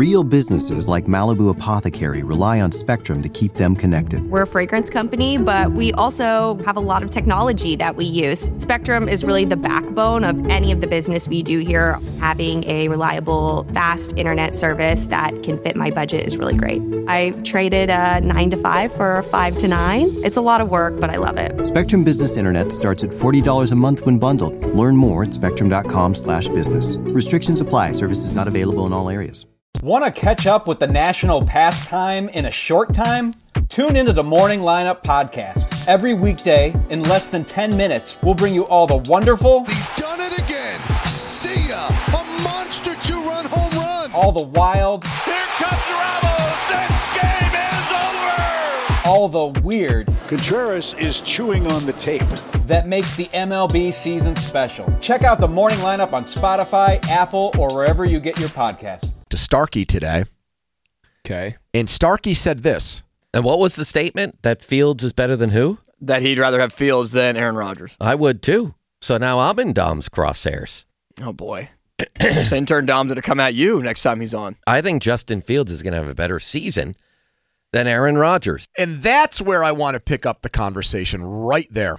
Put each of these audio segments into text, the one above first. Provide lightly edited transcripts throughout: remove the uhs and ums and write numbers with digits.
Real businesses like Malibu Apothecary rely on Spectrum to keep them connected. We're a fragrance company, but we also have a lot of technology that we use. Spectrum is really the backbone of any of the business we do here. Having a reliable, fast internet service that can fit my budget is really great. I traded a 9 to 5 for a 5 to 9. It's a lot of work, but I love it. Spectrum Business Internet starts at $40 a month when bundled. Learn more at spectrum.com/business. Restrictions apply. Services not available in all areas. Want to catch up with the national pastime in a short time? Tune into the Morning Lineup podcast. Every weekday, in less than 10 minutes, we'll bring you all the wonderful... He's done it again. See ya. A monster two-run home run. All the wild... Here comes Ramos. This game is over. All the weird... Contreras is chewing on the tape. That makes the MLB season special. Check out the Morning Lineup on Spotify, Apple, or wherever you get your podcasts. To Starkey today. Okay. And Starkey said this. And what was the statement? That Fields is better than who? That he'd rather have Fields than Aaron Rodgers. I would too. So now I'm in Dom's crosshairs. Oh, boy. This intern Dom's going to come at you next time he's on. I think Justin Fields is going to have a better season than Aaron Rodgers. And that's where I want to pick up the conversation right there.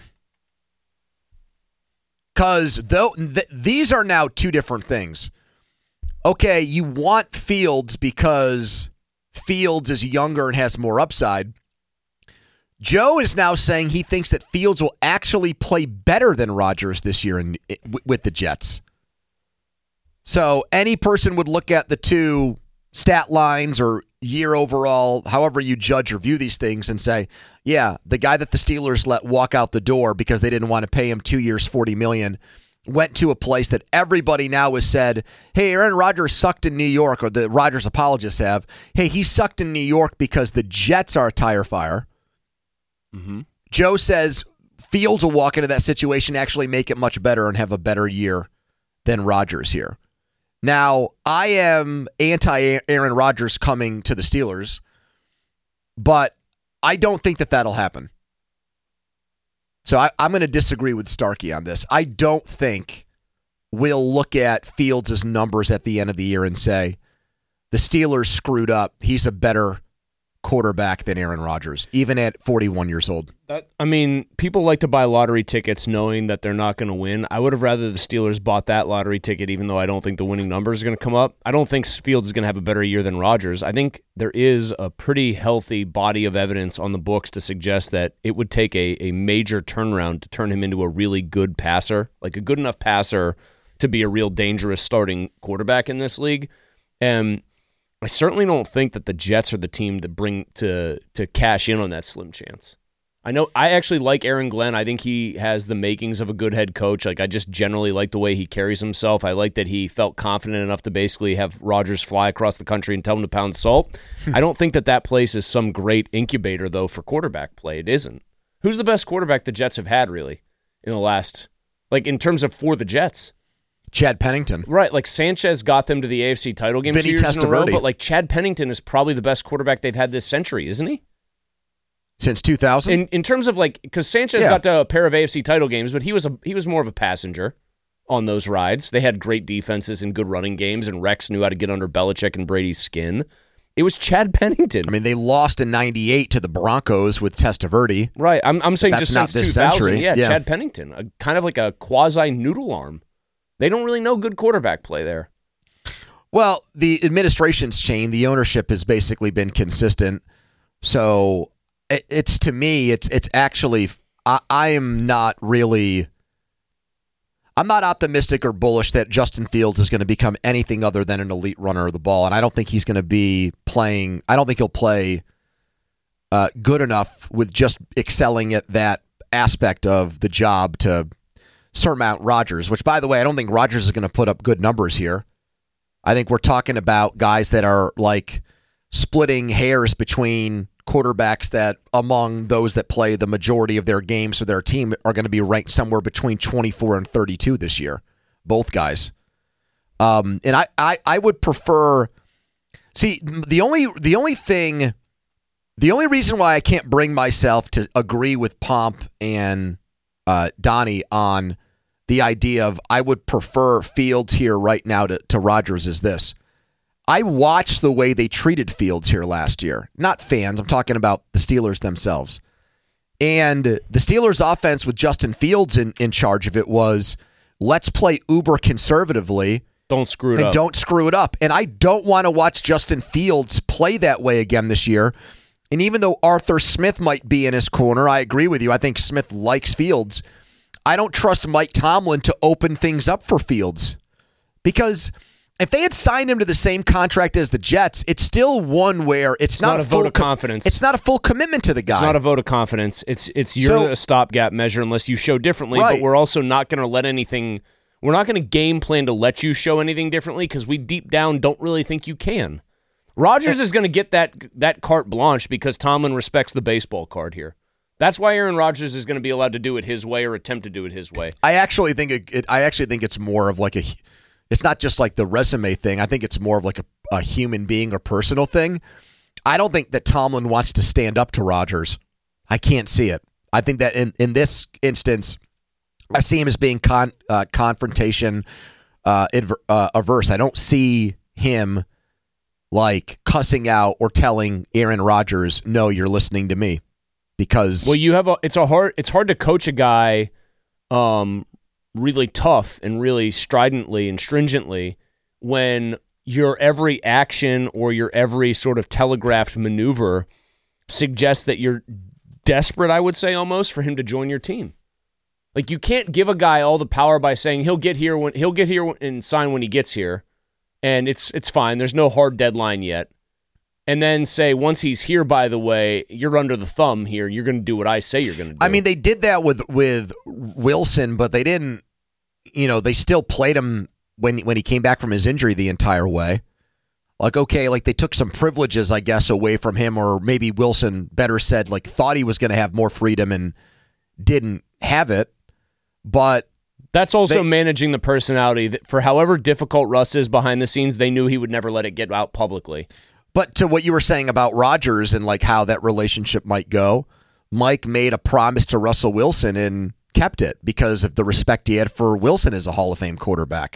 Because these are now two different things. Okay, you want Fields because Fields is younger and has more upside. Joe is now saying he thinks that Fields will actually play better than Rodgers this year with the Jets. So any person would look at the two stat lines or year overall, however you judge or view these things, and say, yeah, the guy that the Steelers let walk out the door because they didn't want to pay him 2 years, $40 million, went to a place that everybody now has said, hey, Aaron Rodgers sucked in New York, or the Rodgers apologists have. Hey, he sucked in New York because the Jets are a tire fire. Mm-hmm. Joe says Fields will walk into that situation, actually make it much better and have a better year than Rodgers here. Now, I am anti-Aaron Rodgers coming to the Steelers, but I don't think that that'll happen. So I'm going to disagree with Starkey on this. I don't think we'll look at Fields' numbers at the end of the year and say, the Steelers screwed up. He's a better quarterback than Aaron Rodgers, even at 41 years old. People like to buy lottery tickets knowing that they're not going to win. I would have rather the Steelers bought that lottery ticket, even though I don't think the winning numbers are going to come up. I don't think Fields is going to have a better year than Rodgers. I think there is a pretty healthy body of evidence on the books to suggest that it would take a major turnaround to turn him into a really good passer, like a good enough passer to be a real dangerous starting quarterback in this league. And I certainly don't think that the Jets are the team to bring to cash in on that slim chance. I actually like Aaron Glenn. I think he has the makings of a good head coach. Like, I just generally like the way he carries himself. I like that he felt confident enough to basically have Rodgers fly across the country and tell him to pound salt. I don't think that place is some great incubator, though, for quarterback play. It isn't. Who's the best quarterback the Jets have had, really, in the last, like, in terms of for the Jets? Chad Pennington. Right, like Sanchez got them to the AFC title game 2 years in a row, but like Chad Pennington is probably the best quarterback they've had this century, isn't he? Since 2000? In terms of like, because Sanchez got to a pair of AFC title games, but he was more of a passenger on those rides. They had great defenses and good running games, and Rex knew how to get under Belichick and Brady's skin. It was Chad Pennington. I mean, they lost in '98 to the Broncos with Testaverde. Right, I'm saying just since 2000. Century. Yeah, Chad Pennington, kind of like a quasi noodle arm. They don't really know good quarterback play there. Well, the administration's changed. The ownership has basically been consistent. So it's to me, it's actually, I am not really, I'm not optimistic or bullish that Justin Fields is going to become anything other than an elite runner of the ball. And I don't think he's going to be playing, I don't think he'll play good enough with just excelling at that aspect of the job to surmount Rodgers, which, by the way, I don't think Rodgers is going to put up good numbers here. I think we're talking about guys that are like splitting hairs between quarterbacks that among those that play the majority of their games for their team are going to be ranked somewhere between 24 and 32 this year. Both guys. And I would prefer, see, the only reason why I can't bring myself to agree with Pomp and Donnie on the idea of I would prefer Fields here right now to Rodgers is this. I watched the way they treated Fields here last year. Not fans, I'm talking about the Steelers themselves. And the Steelers offense with Justin Fields in charge of it was, let's play uber conservatively. Don't screw it up. And don't screw it up. And I don't want to watch Justin Fields play that way again this year. And even though Arthur Smith might be in his corner, I agree with you. I think Smith likes Fields. I don't trust Mike Tomlin to open things up for Fields. Because if they had signed him to the same contract as the Jets, it's still one where it's not a vote of confidence. It's not a full commitment to the guy. It's not a vote of confidence. It's you're a stopgap measure unless you show differently. Right. But we're also not going to let anything. We're not going to game plan to let you show anything differently because we deep down don't really think you can. Rodgers is going to get that carte blanche because Tomlin respects the baseball card here. That's why Aaron Rodgers is going to be allowed to do it his way or attempt to do it his way. I actually think it's more of like it's not just like the resume thing. I think it's more of like a human being or personal thing. I don't think that Tomlin wants to stand up to Rodgers. I can't see it. I think that in this instance, I see him as being confrontation averse. I don't see him like cussing out or telling Aaron Rodgers, "No, you're listening to me." Because it's hard to coach a guy really tough and really stridently and stringently when your every action or your every sort of telegraphed maneuver suggests that you're desperate, I would say almost, for him to join your team. Like you can't give a guy all the power by saying he'll get here and sign when he gets here, and it's fine. There's no hard deadline yet. And then say, once he's here, by the way, you're under the thumb here. You're going to do what I say you're going to do. I mean, they did that with Wilson, but they didn't, they still played him when he came back from his injury the entire way. Like, okay, like they took some privileges, I guess, away from him, or maybe Wilson, better said, like thought he was going to have more freedom and didn't have it. But that's also managing the personality. For however difficult Russ is behind the scenes, they knew he would never let it get out publicly. But to what you were saying about Rodgers and like how that relationship might go, Mike made a promise to Russell Wilson and kept it because of the respect he had for Wilson as a Hall of Fame quarterback.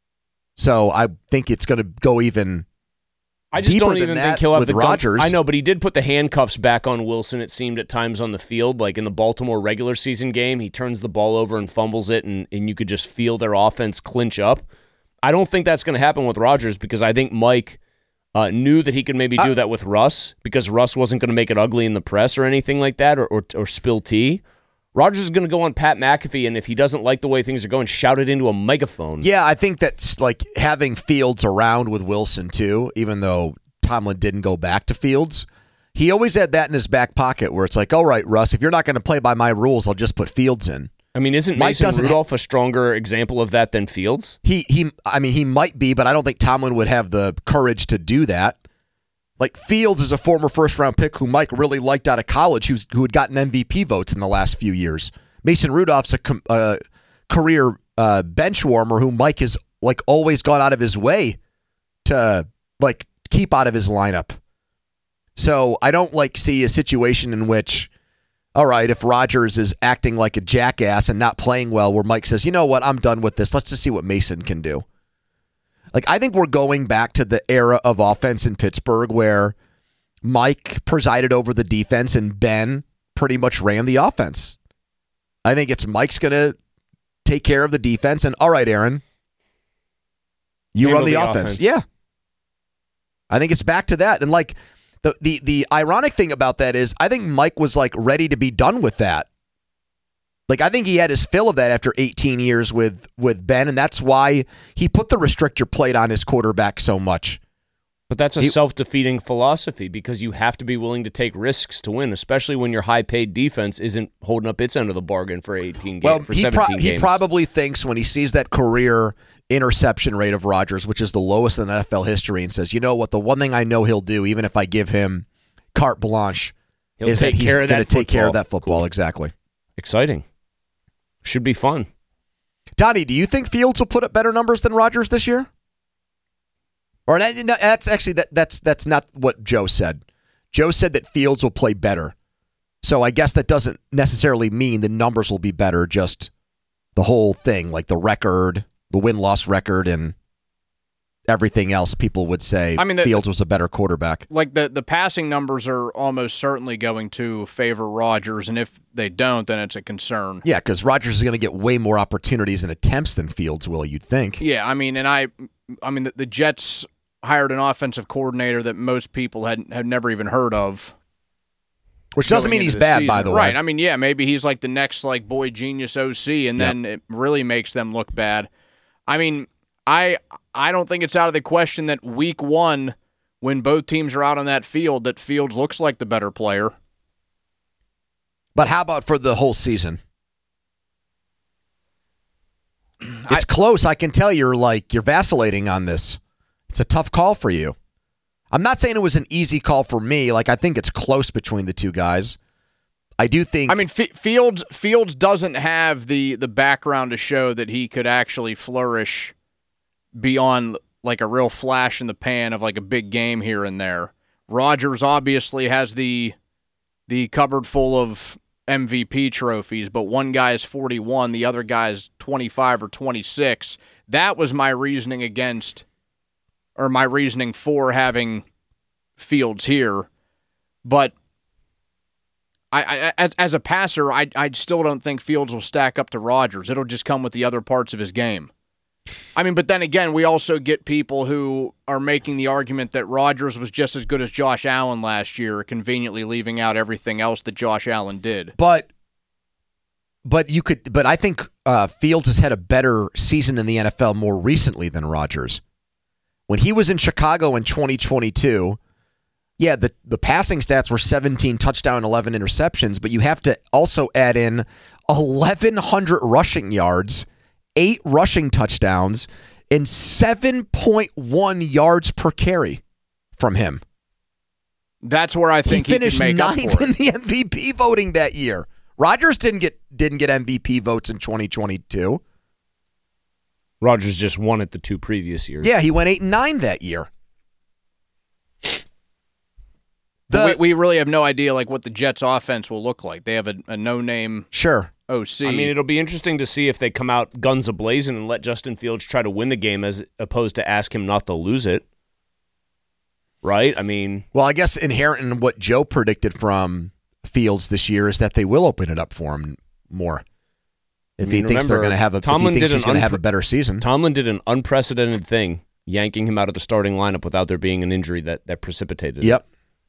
So I think it's going to go even deeper than that with Rodgers. I know, but he did put the handcuffs back on Wilson, it seemed, at times on the field. Like in the Baltimore regular season game, he turns the ball over and fumbles it, and you could just feel their offense clinch up. I don't think that's going to happen with Rodgers because I think Mike knew that he could maybe do that with Russ because Russ wasn't going to make it ugly in the press or anything like that or spill tea. Rodgers is going to go on Pat McAfee, and if he doesn't like the way things are going, shout it into a megaphone. Yeah, I think that's like having Fields around with Wilson too, even though Tomlin didn't go back to Fields. He always had that in his back pocket where it's like, all right, Russ, if you're not going to play by my rules, I'll just put Fields in. I mean, isn't Mason Rudolph a stronger example of that than Fields? He might be, but I don't think Tomlin would have the courage to do that. Like Fields is a former first-round pick who Mike really liked out of college, who had gotten MVP votes in the last few years. Mason Rudolph's a career bench warmer who Mike has like always gone out of his way to like keep out of his lineup. So I don't like see a situation in which, all right, if Rodgers is acting like a jackass and not playing well, where Mike says, you know what, I'm done with this. Let's just see what Mason can do. Like, I think we're going back to the era of offense in Pittsburgh where Mike presided over the defense and Ben pretty much ran the offense. I think it's Mike's going to take care of the defense and, all right, Aaron, you run the offense. Yeah. I think it's back to that. And, like, the ironic thing about that is I think Mike was, like, ready to be done with that. Like, I think he had his fill of that after 18 years with Ben, and that's why he put the restrictor plate on his quarterback so much. But that's a self-defeating philosophy because you have to be willing to take risks to win, especially when your high-paid defense isn't holding up its end of the bargain for 17 games. He probably thinks when he sees that career interception rate of Rodgers, which is the lowest in NFL history, and says, you know what, the one thing I know he'll do, even if I give him carte blanche, is that he's going to take care of that football. Cool. Exactly. Exciting. Should be fun. Donnie, do you think Fields will put up better numbers than Rodgers this year? Or that's actually that's not what Joe said. Joe said that Fields will play better. So I guess that doesn't necessarily mean the numbers will be better, just the whole thing, like the record, the win-loss record, and everything else, people would say Fields was a better quarterback. Like the passing numbers are almost certainly going to favor Rodgers, and if they don't, then it's a concern. Yeah, because Rodgers is going to get way more opportunities and attempts than Fields will, you'd think. Yeah, I mean, the Jets hired an offensive coordinator that most people had never even heard of. Which doesn't mean he's bad, season. By the way. Right. I mean, yeah, maybe he's like the next like boy genius OC, and then it really makes them look bad. I mean, I don't think it's out of the question that week 1, when both teams are out on that field, that Fields looks like the better player. But how about for the whole season? It's close. I can tell you're vacillating on this. It's a tough call for you. I'm not saying it was an easy call for me. Like, I think it's close between the two guys. I do think. I mean, Fields doesn't have the background to show that he could actually flourish beyond like a real flash in the pan of like a big game here and there. Rodgers obviously has the cupboard full of MVP trophies, but one guy is 41, the other guy is 25 or 26. That was my reasoning for having Fields here. But I as a passer, I still don't think Fields will stack up to Rodgers. It'll just come with the other parts of his game. I mean, but then again, we also get people who are making the argument that Rodgers was just as good as Josh Allen last year, conveniently leaving out everything else that Josh Allen did. But I think Fields has had a better season in the NFL more recently than Rodgers. When he was in Chicago in 2022, yeah, the passing stats were 17 touchdown, 11 interceptions, but you have to also add in 1,100 rushing yards, 8 rushing touchdowns, and 7.1 yards per carry from him. That's where I think he finished can make up ninth for in it. the MVP voting that year. Rodgers didn't get MVP votes in 2022. Rodgers just won it the 2 previous years. Yeah, he went 8-9 that year. We really have no idea like what the Jets' offense will look like. They have a no-name OC. I mean, it'll be interesting to see if they come out guns a-blazing and let Justin Fields try to win the game as opposed to ask him not to lose it. Right? I mean... Well, I guess inherent in what Joe predicted from Fields this year is that they will open it up for him more. If he thinks they're going to have if he thinks he's going to have a better season. Tomlin did an unprecedented thing, yanking him out of the starting lineup without there being an injury that precipitated it. Yep.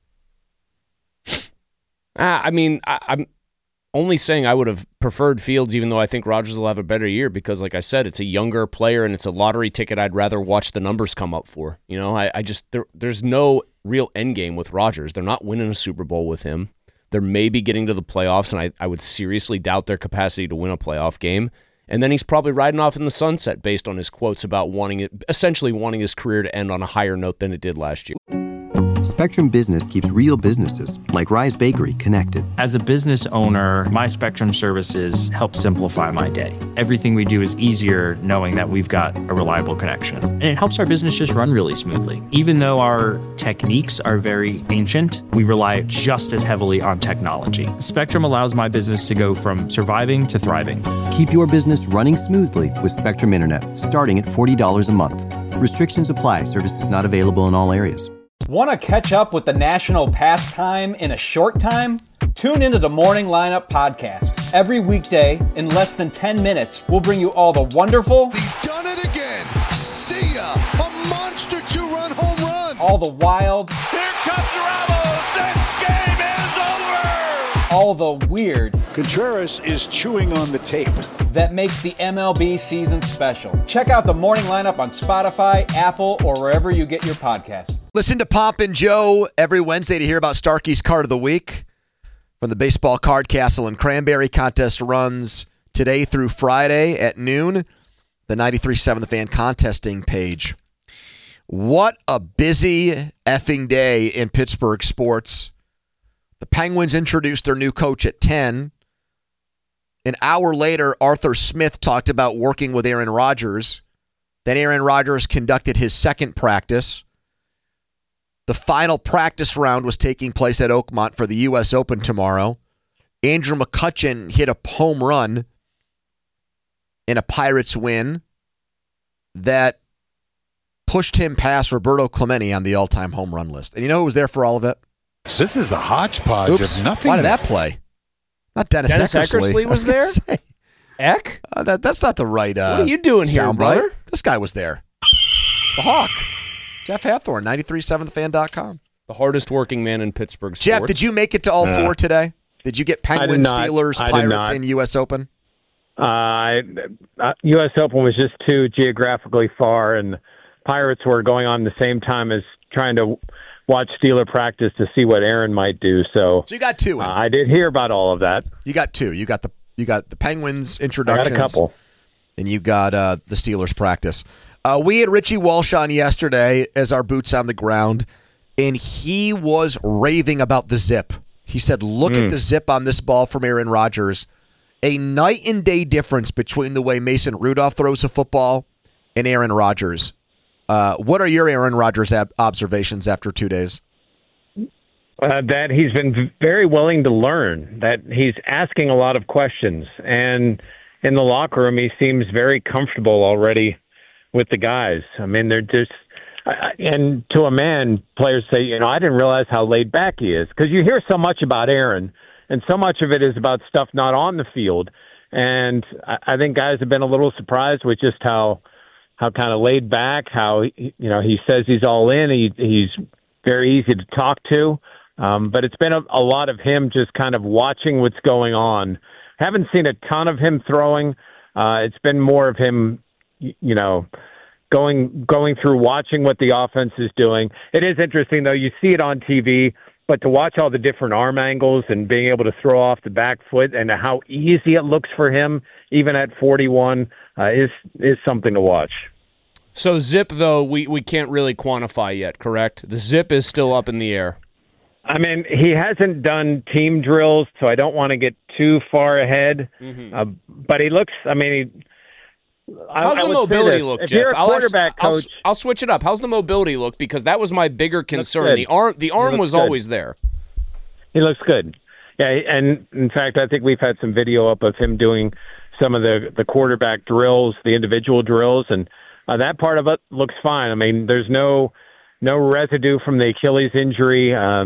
I mean, I'm only saying I would have preferred Fields, even though I think Rodgers will have a better year because, like I said, it's a younger player and it's a lottery ticket I'd rather watch the numbers come up for. You know, I just there's no real end game with Rodgers. They're not winning a Super Bowl with him. They're maybe getting to the playoffs, and I would seriously doubt their capacity to win a playoff game. And then he's probably riding off in the sunset based on his quotes about essentially wanting his career to end on a higher note than it did last year. Spectrum Business keeps real businesses, like Rise Bakery, connected. As a business owner, my Spectrum services help simplify my day. Everything we do is easier knowing that we've got a reliable connection. And it helps our business just run really smoothly. Even though our techniques are very ancient, we rely just as heavily on technology. Spectrum allows my business to go from surviving to thriving. Keep your business running smoothly with Spectrum Internet, starting at $40 a month. Restrictions apply. Services not available in all areas. Want to catch up with the national pastime in a short time? Tune into the Morning Lineup Podcast. Every weekday, in less than 10 minutes, we'll bring you all the wonderful... He's done it again. See ya. A monster 2-run home run. All the wild... Here comes Ramos. This game is over. All the weird... Contreras is chewing on the tape. That makes the MLB season special. Check out the Morning Lineup on Spotify, Apple, or wherever you get your podcasts. Listen to Pomp and Joe every Wednesday to hear about Starkey's Card of the Week. From the Baseball Card Castle and Cranberry contest runs today through Friday at noon. The 93.7 The Fan contesting page. What a busy effing day in Pittsburgh sports. The Penguins introduced their new coach at 10. An hour later, Arthur Smith talked about working with Aaron Rodgers. Then Aaron Rodgers conducted his second practice. The final practice round was taking place at Oakmont for the U.S. Open tomorrow. Andrew McCutchen hit a home run in a Pirates win that pushed him past Roberto Clemente on the all-time home run list. And you know who was there for all of it? This is a hodgepodge of nothing. Why did that play? Not Dennis Eckersley was there? Eck? That's not the right what are you doing here, brother? This guy was there. The Hawk. Jeff Hathorn, 93.7thefan.com. The hardest working man in Pittsburgh sports. Jeff, did you make it to all four today? Did you get Penguins, Steelers, Pirates, and U.S. Open? U.S. Open was just too geographically far, and Pirates were going on the same time as trying to watch Steeler practice to see what Aaron might do. So you got two. I did hear about all of that. You got two. You got the Penguins introductions. I got a couple. And you got the Steelers practice. We had Richie Walsh on yesterday as our boots on the ground, and he was raving about the zip. He said, look at the zip on this ball from Aaron Rodgers. A night and day difference between the way Mason Rudolph throws a football and Aaron Rodgers. What are your Aaron Rodgers observations after 2 days? That he's been very willing to learn, that he's asking a lot of questions. And in the locker room, he seems very comfortable already with the guys. I mean, they're just... And to a man, players say, I didn't realize how laid back he is. Because you hear so much about Aaron, and so much of it is about stuff not on the field. And I think guys have been a little surprised with just how kind of laid back, how he says he's all in. He's very easy to talk to. But it's been a lot of him just kind of watching what's going on. Haven't seen a ton of him throwing. It's been more of him, going through watching what the offense is doing. It is interesting, though. You see it on TV, but to watch all the different arm angles and being able to throw off the back foot and how easy it looks for him, even at 41, is something to watch. So zip, though, we can't really quantify yet, correct? The zip is still up in the air. I mean, he hasn't done team drills, so I don't want to get too far ahead. But he looks, how's the mobility look, if Jeff? You're a quarterback coach. I'll switch it up. How's the mobility look? Because that was my bigger concern. The arm was always there. He looks good. Yeah, and in fact, I think we've had some video up of him doing some of the quarterback drills, the individual drills, and that part of it looks fine. I mean, there's no residue from the Achilles injury.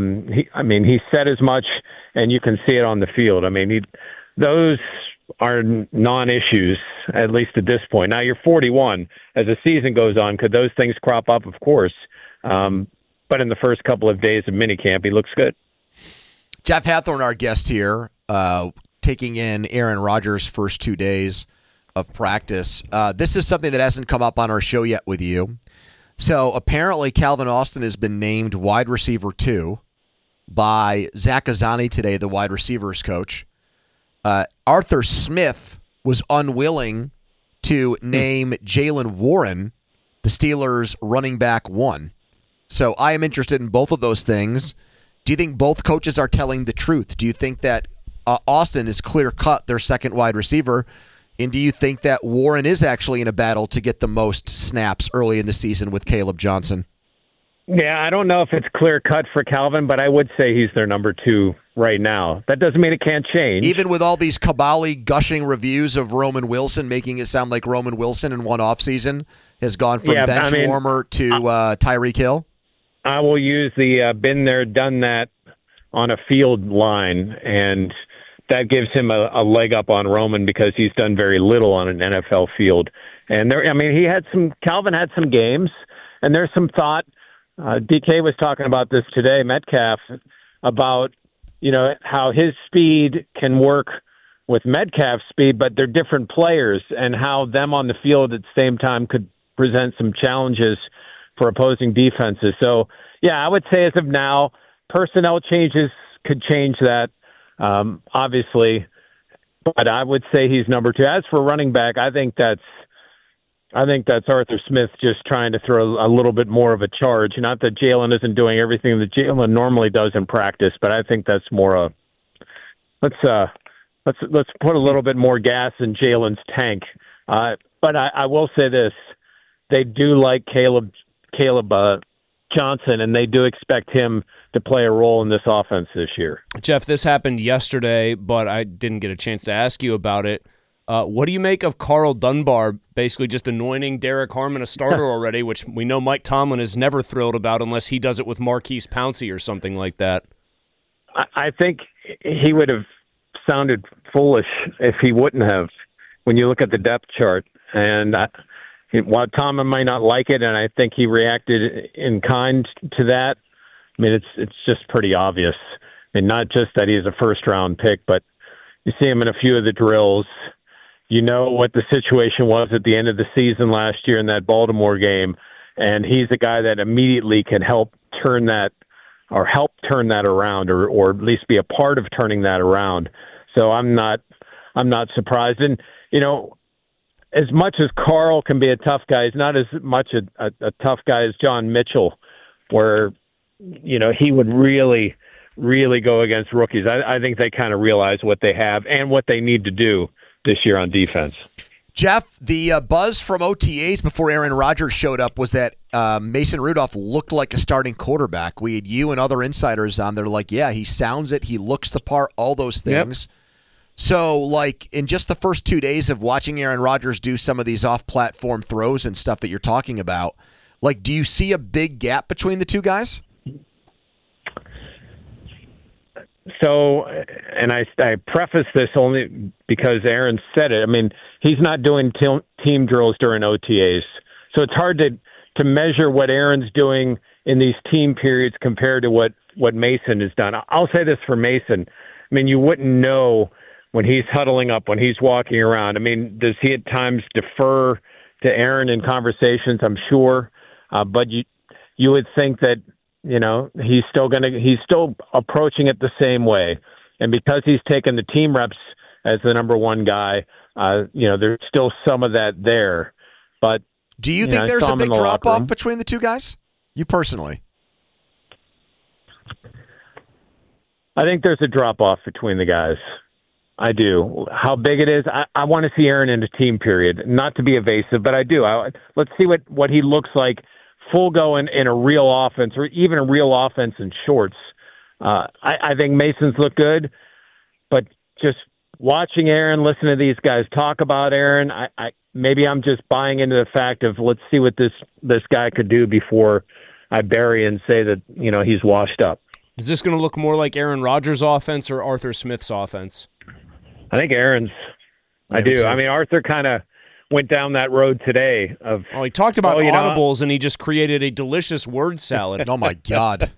He said as much, and you can see it on the field. I mean, those are non-issues, at least at this point. Now, you're 41. As the season goes on, could those things crop up? Of course. But in the first couple of days of minicamp, he looks good. Jeff Hathorn, our guest here, taking in Aaron Rodgers' first 2 days of practice. This is something that hasn't come up on our show yet with you. So apparently Calvin Austin has been named wide receiver 2 by Zach Azzanni today, the wide receivers coach. Arthur Smith was unwilling to name Jaylen Warren the Steelers' running back 1. So I am interested in both of those things. Do you think both coaches are telling the truth? Do you think that Austin is clear-cut their second wide receiver? And do you think that Warren is actually in a battle to get the most snaps early in the season with Caleb Johnson? Yeah, I don't know if it's clear-cut for Calvin, but I would say he's their number 2 right now. That doesn't mean it can't change. Even with all these Kabali gushing reviews of Roman Wilson, making it sound like Roman Wilson in one offseason has gone from bench warmer to Tyreek Hill? I will use the been there, done that on a field line, and that gives him a leg up on Roman because he's done very little on an NFL field. And Calvin had some games, and there's some thought. DK was talking about this today, Metcalf, about how his speed can work with Metcalf's speed, but they're different players, and how them on the field at the same time could present some challenges for opposing defenses. So, yeah, I would say as of now, personnel changes could change that, obviously, but I would say he's number 2. As for running back, I think that's Arthur Smith just trying to throw a little bit more of a charge. Not that Jalen isn't doing everything that Jalen normally does in practice, but I think that's more let's put a little bit more gas in Jalen's tank. But I will say this: they do like Caleb Johnson, and they do expect him to play a role in this offense this year. Jeff, this happened yesterday, but I didn't get a chance to ask you about it. What do you make of Carl Dunbar basically just anointing Derek Harmon a starter already, which we know Mike Tomlin is never thrilled about unless he does it with Marquise Pouncey or something like that? I think he would have sounded foolish if he wouldn't have, when you look at the depth chart. And while Tomlin might not like it, and I think he reacted in kind to that, I mean, it's just pretty obvious. And not just that he's a first-round pick, but you see him in a few of the drills. You know what the situation was at the end of the season last year in that Baltimore game, and he's a guy that immediately can help turn that around, or at least be a part of turning that around. So I'm not surprised. And as much as Carl can be a tough guy, he's not as much a tough guy as John Mitchell, where he would really, really go against rookies. I think they kind of realize what they have and what they need to do this year on defense. Jeff, the buzz from OTAs before Aaron Rodgers showed up was that Mason Rudolph looked like a starting quarterback. We had you and other insiders on there like, yeah, he sounds it, he looks the part, all those things. Yep. So, in just the first 2 days of watching Aaron Rodgers do some of these off-platform throws and stuff that you're talking about, do you see a big gap between the two guys? So, and I preface this only because Aaron said it. I mean, he's not doing team drills during OTAs. So it's hard to measure what Aaron's doing in these team periods compared to what Mason has done. I'll say this for Mason. I mean, you wouldn't know when he's huddling up, when he's walking around. I mean, does he at times defer to Aaron in conversations? I'm sure. But you would think that, he's still approaching it the same way. And because he's taken the team reps as the number one guy, there's still some of that there. But do you think there's a big drop-off between the two guys? You personally? I think there's a drop-off between the guys. I do. How big it is, I want to see Aaron in a team period. Not to be evasive, but I do. Let's see what he looks like full go in a real offense, or even a real offense in shorts. I think Mason's look good, but just watching Aaron, listen to these guys talk about Aaron, maybe I'm just buying into the fact of let's see what this guy could do before I bury and say that he's washed up. Is this going to look more like Aaron Rodgers' offense or Arthur Smith's offense? I think Aaron's. I do. I mean, Arthur kind of went down that road today. He talked about audibles, and he just created a delicious word salad. Oh, my God.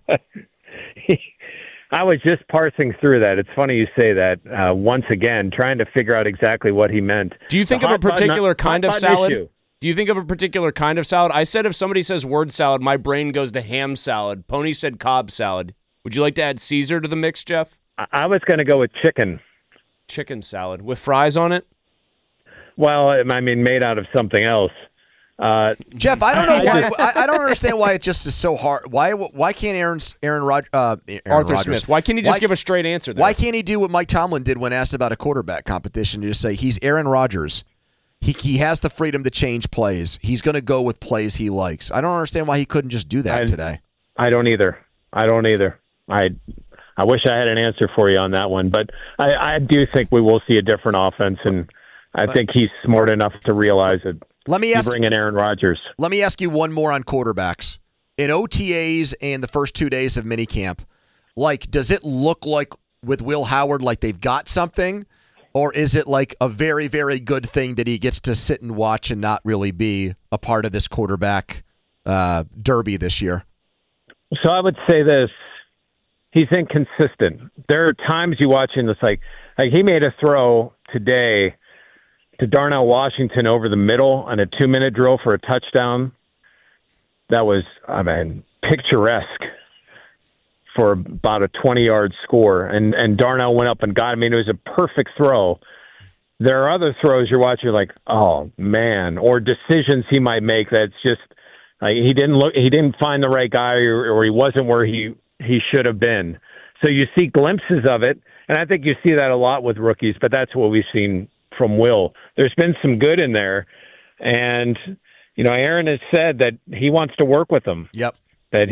I was just parsing through that. It's funny you say that. Once again, trying to figure out exactly what he meant. Do you think of a particular kind of salad? Do you think of a particular kind of salad? I said if somebody says word salad, my brain goes to ham salad. Pony said Cobb salad. Would you like to add Caesar to the mix, Jeff? I was going to go with chicken. Chicken salad with fries on it? Well, I mean, made out of something else. Jeff, I don't know why. I don't understand why it just is so hard. Why can't Arthur Rodgers, Smith? Why can't he just give a straight answer there? Why can't he do what Mike Tomlin did when asked about a quarterback competition? To just say he's Aaron Rodgers. He has the freedom to change plays. He's going to go with plays he likes. I don't understand why he couldn't just do that today. I don't either. I wish I had an answer for you on that one, but I do think we will see a different offense, and I think he's smart enough to realize it. Bring in Aaron Rodgers. Let me ask you one more on quarterbacks. In OTAs and the first 2 days of minicamp, does it look like with Will Howard like they've got something, or is it like a very, very good thing that he gets to sit and watch and not really be a part of this quarterback derby this year? So I would say this. He's inconsistent. There are times you watch him that's like he made a throw today to Darnell Washington over the middle on a 2-minute drill for a touchdown. That was, picturesque for about a 20-yard score. And Darnell went up and got him. I mean, it was a perfect throw. There are other throws you're watching, like, oh, man, or decisions he might make that's just he didn't find the right guy, or he wasn't where he should have been. So you see glimpses of it, and I think you see that a lot with rookies, but that's what we've seen from Will. There's been some good in there, and Aaron has said that he wants to work with him. Yep. That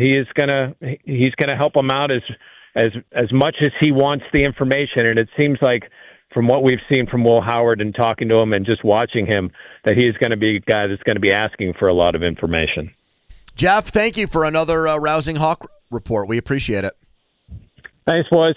he's gonna help him out as much as he wants the information, and it seems like from what we've seen from Will Howard and talking to him and just watching him, that he's going to be a guy that's going to be asking for a lot of information. Jeff, thank you for another rousing Hawk report. We appreciate it. Thanks, boys.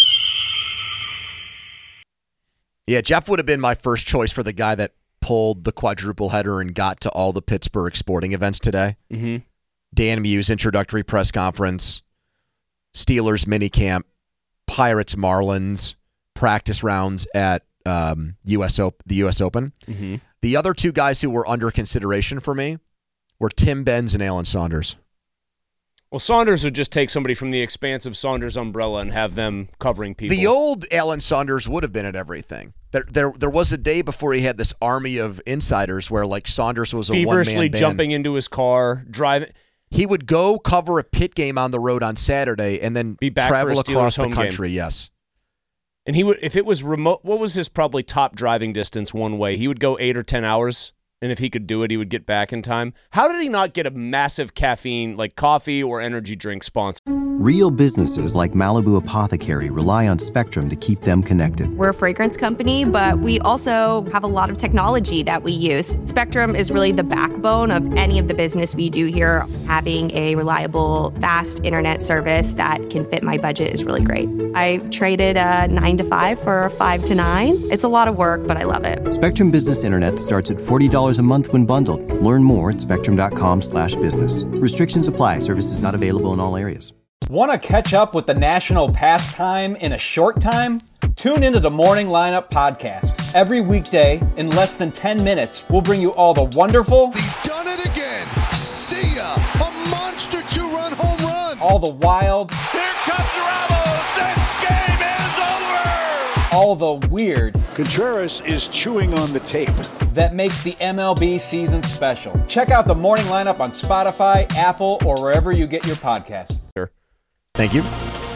Yeah, Jeff would have been my first choice for the guy that pulled the quadruple header and got to all the Pittsburgh sporting events today. Mm-hmm. Dan Muse introductory press conference, Steelers minicamp, Pirates Marlins practice rounds at the U.S. Open. Mm-hmm. The other two guys who were under consideration for me were Tim Benz and Alan Saunders. Well, Saunders would just take somebody from the expansive Saunders umbrella and have them covering people. The old Alan Saunders would have been at everything. There was a day before he had this army of insiders where like Saunders was a one-man band. Feverishly jumping into his car, driving. He would go cover a pit game on the road on Saturday and then be back travel for a across Steelers the country. game. Yes. And he would, if it was remote, what was his probably top driving distance one way? He would go 8 or 10 hours. And if he could do it, he would get back in time. How did he not get a massive caffeine, like coffee or energy drink sponsor? Real businesses like Malibu Apothecary rely on Spectrum to keep them connected. We're a fragrance company, but we also have a lot of technology that we use. Spectrum is really the backbone of any of the business we do here. Having a reliable, fast internet service that can fit my budget is really great. I traded a 9 to 5 for a 5 to 9. It's a lot of work, but I love it. Spectrum Business Internet starts at $40 a month when bundled. Learn more at spectrum.com/business. Restrictions apply. Services not available in all areas. Want to catch up with the national pastime in a short time? Tune into the Morning Lineup podcast. Every weekday, in less than 10 minutes, we'll bring you all the wonderful... He's done it again. See ya. A monster two-run home run. All the wild... Here comes Ramos. This game is over. All the weird... Contreras is chewing on the tape. That makes the MLB season special. Check out the Morning Lineup on Spotify, Apple, or wherever you get your podcasts. Thank you.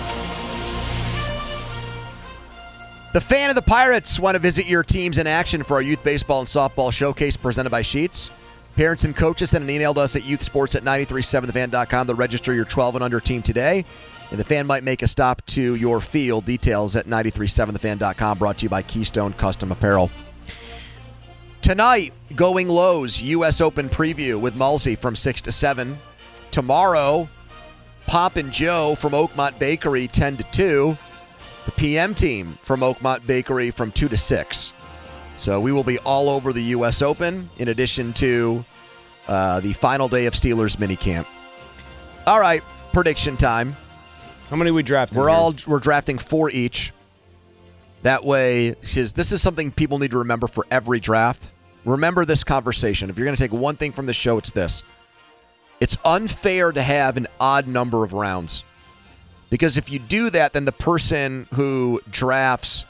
The fan of the Pirates want to visit your teams in action for our youth baseball and softball showcase presented by Sheets. Parents and coaches send an email to us at youthsports@937thefan.com to register your 12 and under team today. And the fan might make a stop to your field. Details at 937thefan.com. Brought to you by Keystone Custom Apparel. Tonight, Going Lows, U.S. Open preview with Mulsey from 6 to 7. Tomorrow, Pop and Joe from Oakmont Bakery 10 to 2. The PM team from Oakmont Bakery from 2 to 6. So we will be all over the U.S. Open in addition to the final day of Steelers minicamp. All right, prediction time. How many we drafting? We're drafting 4 each. That way, because this is something people need to remember for every draft. Remember this conversation. If you're going to take one thing from the show, it's this. It's unfair to have an odd number of rounds. Because if you do that, then the person who drafts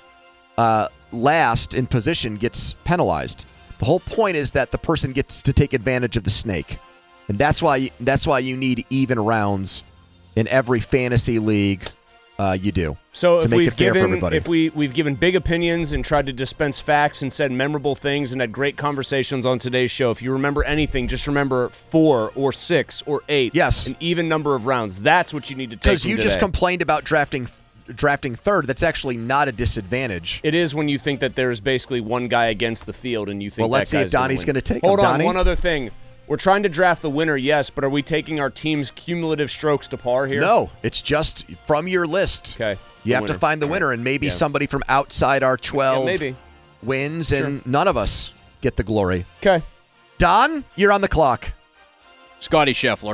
last in position gets penalized. The whole point is that the person gets to take advantage of the snake. And that's why you need even rounds in every fantasy league you do. So to if make it fair for everybody. If we've given big opinions and tried to dispense facts and said memorable things and had great conversations on today's show, if you remember anything, just remember 4 or 6 or 8. Yes. An even number of rounds. That's what you need to take from Because you just complained about drafting third. That's actually not a disadvantage. It is when you think that there's basically one guy against the field and you think Well, let's see if Donnie's going to take him. Hold on, Donnie? one other thing. We're trying to draft the winner, yes, but are we taking our team's cumulative strokes to par here? No, it's just from your list. Okay. You have to find the winner, and maybe somebody from outside our 12 wins, and none of us get the glory. Okay. Don, you're on the clock. Scotty Scheffler.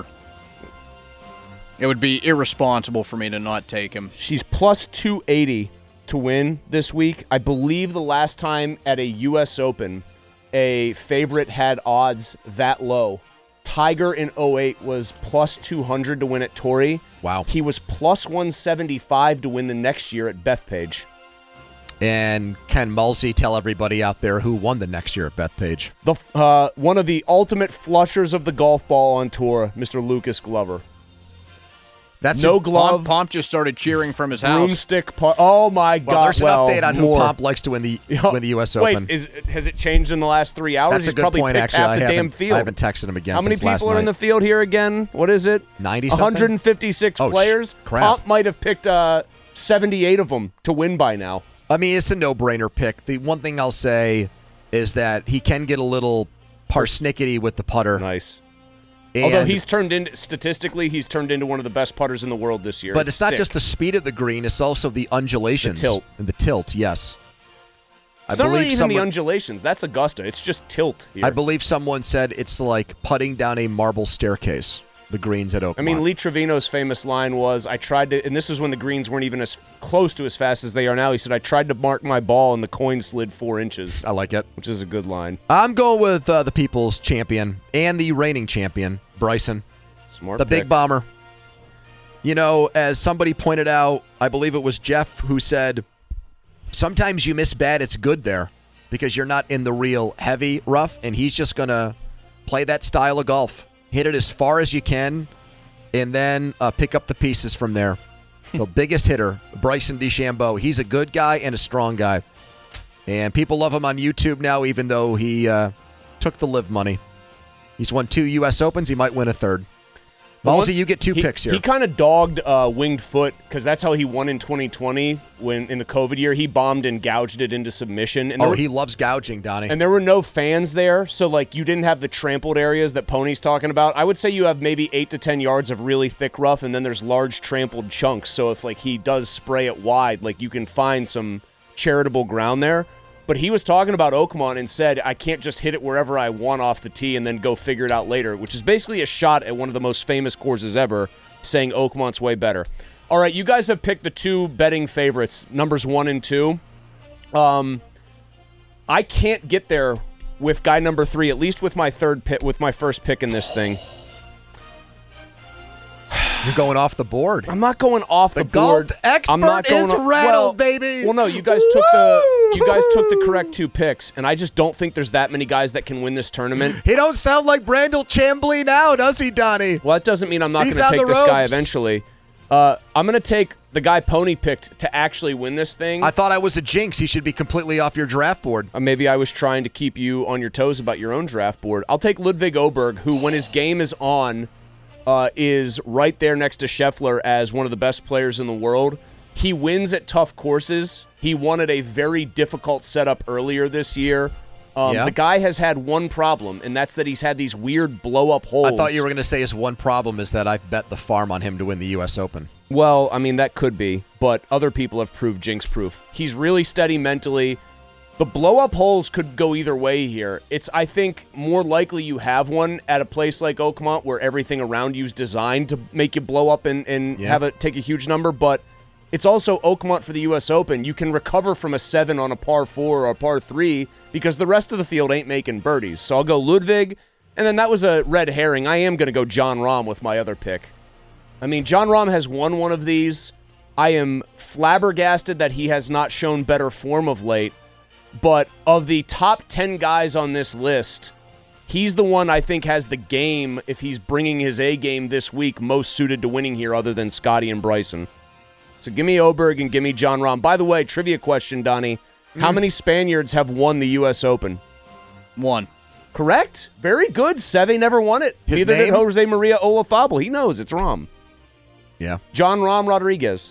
It would be irresponsible for me to not take him. She's plus 280 to win this week. I believe the last time at a U.S. Open a favorite had odds that low. Tiger in 08 was plus 200 to win at Torrey. Wow. He was plus 175 to win the next year at Bethpage. And can Mulsey tell everybody out there who won the next year at Bethpage? One of the ultimate flushers of the golf ball on tour, Mr. Lucas Glover. That's no glove. Pomp just started cheering from his house. Broomstick. Oh my God! Well, there's an update on who Pomp likes to win the U.S. Open. Wait, has it changed in the last 3 hours? That's He's a good probably point. picked Actually, half the damn field. I haven't texted him again. How many since last people are night. in the field here again? What is it? 90-something? 156 players. Crap. Pomp might have picked 78 of them to win by now. I mean, it's a no-brainer pick. The one thing I'll say is that he can get a little parsnickety with the putter. Nice. Although he's turned into one of the best putters in the world this year. But it's not just the speed of the green; it's also the undulations, it's the tilt, and the tilt. Yes, it's not really even the undulations. That's Augusta. It's just tilt here. I believe someone said it's like putting down a marble staircase. The greens at Oakmont. I mean, Lee Trevino's famous line was, "I tried to," and this is when the greens weren't even as close to as fast as they are now. He said, "I tried to mark my ball, and the coin slid 4 inches." I like it, which is a good line. I'm going with the people's champion and the reigning champion, Bryson. Smart the pick. big bomber. You know, as somebody pointed out, I believe it was Jeff who said, sometimes you miss bad, it's good there because you're not in the real heavy rough, and he's just going to play that style of golf. Hit it as far as you can, and then pick up the pieces from there. The biggest hitter, Bryson DeChambeau. He's a good guy and a strong guy. And people love him on YouTube now, even though he took the live money. He's won 2 U.S. Opens. He might win a third. Ballsy, you get 2 picks here. He kind of dogged Winged Foot because that's how he won in 2020 when in the COVID year. He bombed and gouged it into submission. And he loves gouging, Donnie. And there were no fans there, so like you didn't have the trampled areas that Pony's talking about. I would say you have maybe 8 to 10 yards of really thick rough, and then there's large trampled chunks. So if like he does spray it wide, like you can find some charitable ground there. But he was talking about Oakmont and said, I can't just hit it wherever I want off the tee and then go figure it out later, which is basically a shot at one of the most famous courses ever, saying Oakmont's way better. All right, you guys have picked the 2 betting favorites, numbers 1 and 2. I can't get there with guy number 3, at least with my first pick in this thing. You're going off the board. I'm not going off the board. The golf expert is rattled, baby. Well, no, you guys took the correct 2 picks, and I just don't think there's that many guys that can win this tournament. He don't sound like Brandel Chambly now, does he, Donnie? Well, that doesn't mean I'm not going to take this guy eventually. I'm going to take the guy Pony picked to actually win this thing. I thought I was a jinx. He should be completely off your draft board. Maybe I was trying to keep you on your toes about your own draft board. I'll take Ludwig Åberg, who, when his game is on, is right there next to Scheffler as one of the best players in the world. He wins at tough courses. He won at a very difficult setup earlier this year. The guy has had one problem, and that's that he's had these weird blow-up holes. I thought you were going to say his one problem is that I've bet the farm on him to win the U.S. Open. Well, I mean, that could be, but other people have proved jinx-proof. He's really steady mentally. The blow-up holes could go either way here. It's, I think, more likely you have one at a place like Oakmont where everything around you is designed to make you blow up and have it take a huge number, but it's also Oakmont for the U.S. Open. You can recover from a 7 on a par 4 or a par 3 because the rest of the field ain't making birdies. So I'll go Ludwig, and then that was a red herring. I am going to go Jon Rahm with my other pick. I mean, Jon Rahm has won one of these. I am flabbergasted that he has not shown better form of late. But of the top 10 guys on this list, he's the one I think has the game, if he's bringing his A game this week, most suited to winning here other than Scotty and Bryson. So give me Åberg and give me Jon Rahm. By the way, trivia question, Donnie. How many Spaniards have won the U.S. Open? 1. Correct. Very good. Seve never won it. Neither did Jose Maria Olazabal. He knows it's Rahm. Yeah. Jon Rahm Rodriguez.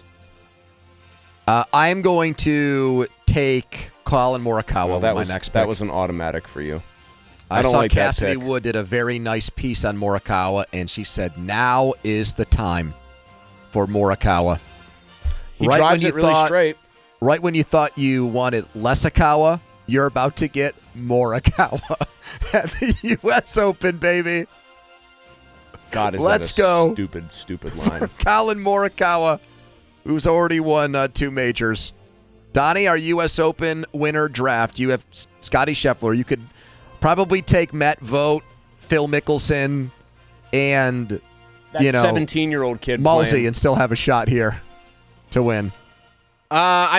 I'm going to take Colin Morikawa with my next pick. That was an automatic for you. I don't saw like Cassidy that pick. Wood did a very nice piece on Morikawa, and she said, now is the time for Morikawa. He drives it really straight. Right when you thought you wanted Lesakawa, you're about to get Morikawa at the U.S. Open, baby. God, is Let's that a go. stupid line. Colin Morikawa, who's already won 2 majors. Donnie, our U.S. Open winner draft, you have Scotty Scheffler. You could probably take Matt Vogt, Phil Mickelson, and that 17-year-old kid Malsey playing. and still have a shot here to win. I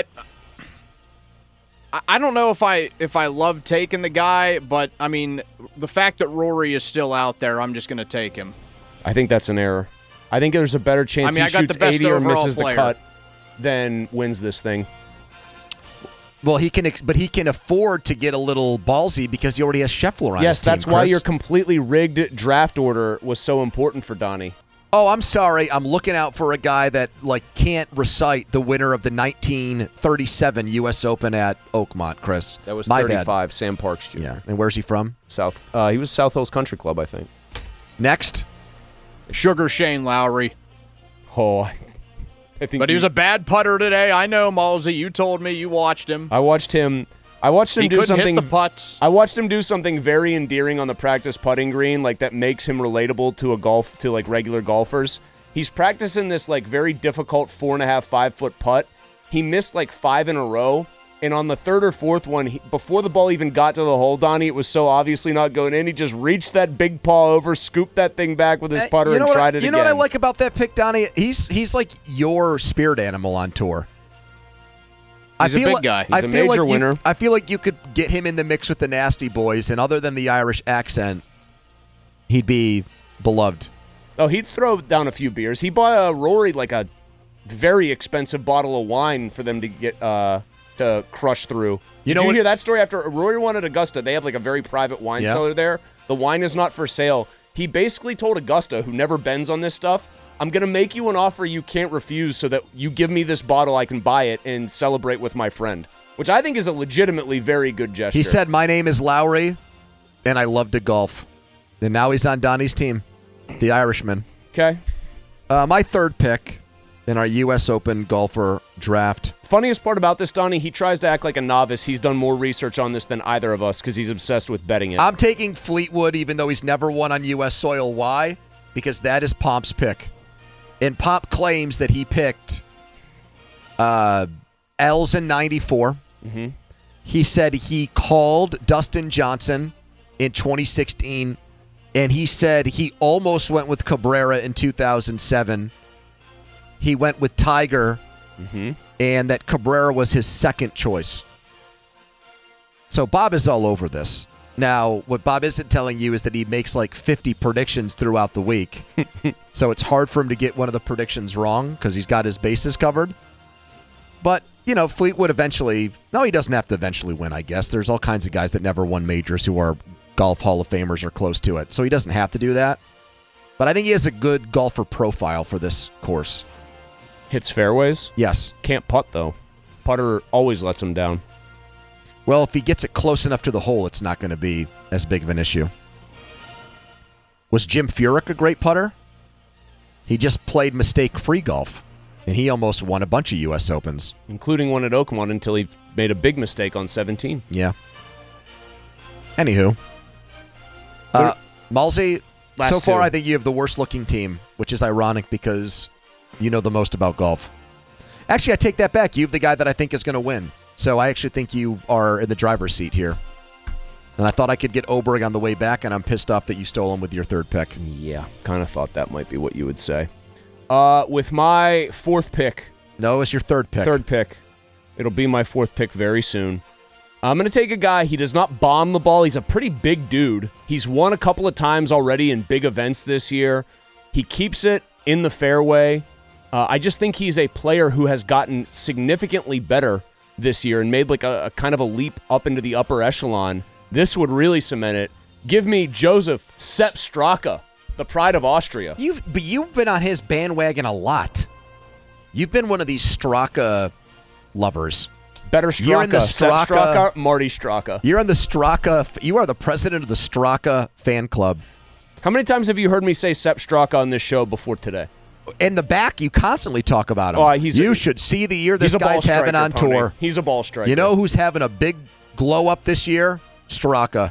don't know if I love taking the guy, but I mean the fact that Rory is still out there, I'm just going to take him. I think that's an error. I think there's a better chance he shoots 80 or misses the cut than wins this thing. Well, he can afford to get a little ballsy because he already has Scheffler on his team. Yes, that's why your completely rigged draft order was so important for Donnie. Oh, I'm sorry. I'm looking out for a guy that can't recite the winner of the 1937 U.S. Open at Oakmont, Chris. That was My 35, bad. Sam Parks Jr. Yeah, and where's he from? South. He was South Hills Country Club, I think. Next. Sugar Shane Lowry. Oh, I think but he was a bad putter today. I know, Malsey. You told me you watched him. I watched him He do couldn't something. hit the putts. I watched him do something very endearing on the practice putting green, that makes him relatable to regular golfers. He's practicing this very difficult 4.5, 5 foot putt. He missed 5 in a row, and on the third or fourth one, before the ball even got to the hole, Donnie, it was so obviously not going in. He just reached that big paw over, scooped that thing back with his putter, and tried it again. You know what I like about that pick, Donnie? He's like your spirit animal on tour. He's a big guy. He's a major winner. I feel like you could get him in the mix with the Nasty Boys, and other than the Irish accent, he'd be beloved. Oh, he'd throw down a few beers. He bought Rory a very expensive bottle of wine for them to get to crush through. Did you hear that story? After Rory won at Augusta, they have a very private wine cellar there. The wine is not for sale. He basically told Augusta, who never bends on this stuff, I'm going to make you an offer you can't refuse so that you give me this bottle, I can buy it and celebrate with my friend, which I think is a legitimately very good gesture. He said, my name is Lowry, and I love to golf. And now he's on Donnie's team, the Irishman. Okay. My third pick in our U.S. Open golfer draft. Funniest part about this, Donnie, he tries to act like a novice. He's done more research on this than either of us because he's obsessed with betting it. I'm taking Fleetwood, even though he's never won on U.S. soil. Why? Because that is Pomp's pick. And Pomp claims that he picked Els in 94. Mm-hmm. He said he called Dustin Johnson in 2016, and he said he almost went with Cabrera in 2007. He went with Tiger, and that Cabrera was his second choice. So Bob is all over this. Now, what Bob isn't telling you is that he makes 50 predictions throughout the week. So it's hard for him to get one of the predictions wrong because he's got his bases covered. But, Fleetwood eventually... No, he doesn't have to eventually win, I guess. There's all kinds of guys that never won majors who are golf Hall of Famers or close to it. So he doesn't have to do that. But I think he has a good golfer profile for this course. Hits fairways? Yes. Can't putt, though. Putter always lets him down. Well, if he gets it close enough to the hole, it's not going to be as big of an issue. Was Jim Furyk a great putter? He just played mistake-free golf, and he almost won a bunch of U.S. Opens. Including one at Oakmont until he made a big mistake on 17. Yeah. Anywho. Malsey, so far I think you have the worst-looking team, which is ironic because you know the most about golf. Actually, I take that back. You have the guy that I think is going to win. So I actually think you are in the driver's seat here. And I thought I could get Oberg on the way back, and I'm pissed off that you stole him with your third pick. Yeah, kind of thought that might be what you would say. With my fourth pick. No, it's your third pick. Third pick. It'll be my fourth pick very soon. I'm going to take a guy. He does not bomb the ball. He's a pretty big dude. He's won a couple of times already in big events this year. He keeps it in the fairway. I just think he's a player who has gotten significantly better this year and made a kind of a leap up into the upper echelon. This would really cement it. Give me Joseph Sepp Straka, the pride of Austria. But you've been on his bandwagon a lot. You've been one of these Straka lovers. Better Straka. You're in the Sepp Straka, Marty Straka. You're in the Straka. You are the president of the Straka fan club. How many times have you heard me say Sepp Straka on this show before today? In the back, you constantly talk about him. Oh, you should see the year this guy's having on tour. He's a ball striker. You know who's having a big glow up this year? Straka.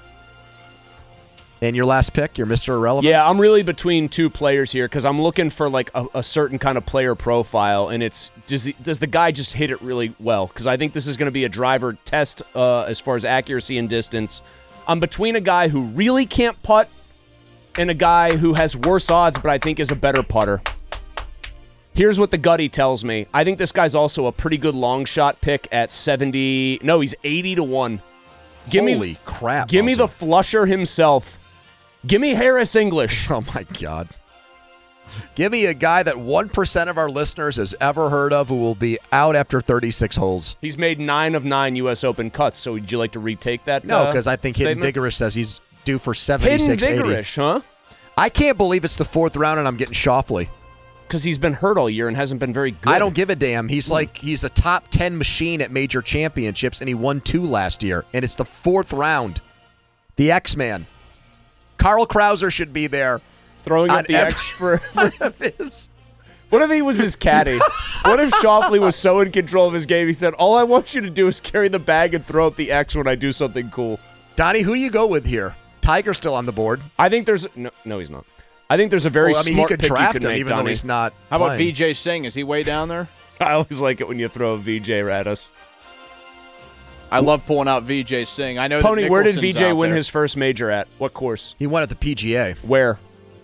And your last pick, you're Mr. Irrelevant? Yeah, I'm really between two players here because I'm looking for a certain kind of player profile, and it's does the guy just hit it really well? Because I think this is going to be a driver test as far as accuracy and distance. I'm between a guy who really can't putt and a guy who has worse odds but I think is a better putter. Here's what the gutty tells me. I think this guy's also a pretty good long shot pick at 70. No, he's 80-1. Holy crap. Give me the flusher himself. Give me Harris English. Oh, my God. Give me a guy that 1% of our listeners has ever heard of who will be out after 36 holes. He's made 9 of 9 U.S. Open cuts, so would you like to retake that? No, because I think statement? Hidden Vigorous says he's due for 76, Hidden Vigorous, huh? I can't believe it's the 4th round and I'm getting Schauffele. Because he's been hurt all year and hasn't been very good. I don't give a damn. He's a top 10 machine at major championships, and he won 2 last year. And it's the 4th round. The X-Man. Carl Krauser should be there. Throwing up the X for his. What if he was his caddy? What if Schauffele was so in control of his game, he said, all I want you to do is carry the bag and throw up the X when I do something cool. Donnie, who do you go with here? Tiger's still on the board. I think there's... No, he's not. I think there's a very smart he could pick draft you could him make, even Donnie. though he's not How about playing. VJ Singh? Is he way down there? I always like it when you throw a VJ at us. I love pulling out VJ Singh. I know. Pony, that where did Nicholson's VJ out win there. his first major at? What course? He won at the PGA. Where?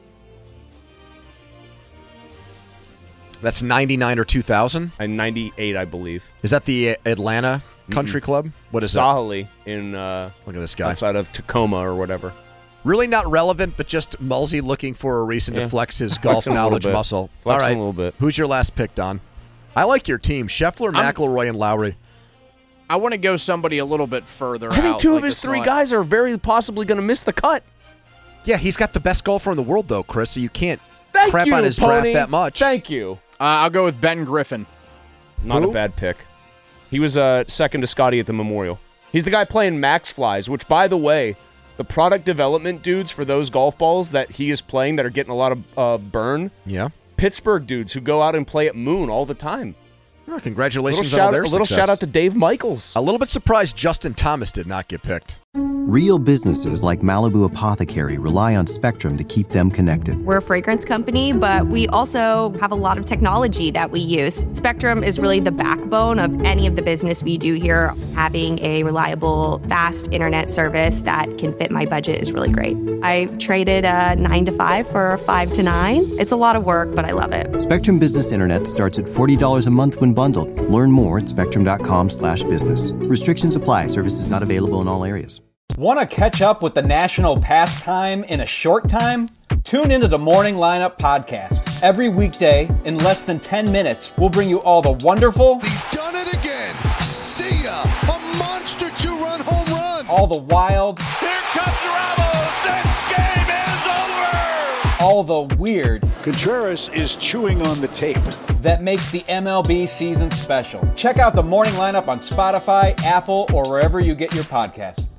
That's 99 or 2000? 98, I believe. Is that the Atlanta Country Club? What is Sahali in look at this guy. outside of Tacoma or whatever. Really not relevant, but just Mulsey looking for a reason to flex his golf Flexing a little knowledge bit. muscle. Flexing All right. a little bit. Who's your last pick, Don? I like your team. Scheffler, McIlroy, and Lowry. I want to go somebody a little bit further I think out, 2 like of his it's 3 not- guys are very possibly going to miss the cut. Yeah, he's got the best golfer in the world, though, Chris, so you can't Thank crap you, on his Pony. draft that much. Thank you. I'll go with Ben Griffin. Not Who? a bad pick. He was second to Scotty at the Memorial. He's the guy playing Max Flies, which, by the way, the product development dudes for those golf balls that he is playing that are getting a lot of burn, Yeah. Pittsburgh dudes who go out and play at Moon all the time. Well, congratulations on all their A little success. shout out to Dave Michaels. A little bit surprised Justin Thomas did not get picked. Real businesses like Malibu Apothecary rely on Spectrum to keep them connected. We're a fragrance company, but we also have a lot of technology that we use. Spectrum is really the backbone of any of the business we do here. Having a reliable, fast internet service that can fit my budget is really great. I traded a 9 to 5 for a 5 to 9. It's a lot of work, but I love it. Spectrum Business Internet starts at $40 a month when bundled. Learn more at spectrum.com/business. Restrictions apply. Services not available in all areas. Want to catch up with the national pastime in a short time? Tune into the Morning Lineup Podcast. Every weekday, in less than 10 minutes, we'll bring you all the wonderful... He's done it again. See ya. A monster 2-run home run. All the wild... Here comes Ramos. This game is over. All the weird... Contreras is chewing on the tape. That makes the MLB season special. Check out the Morning Lineup on Spotify, Apple, or wherever you get your podcasts.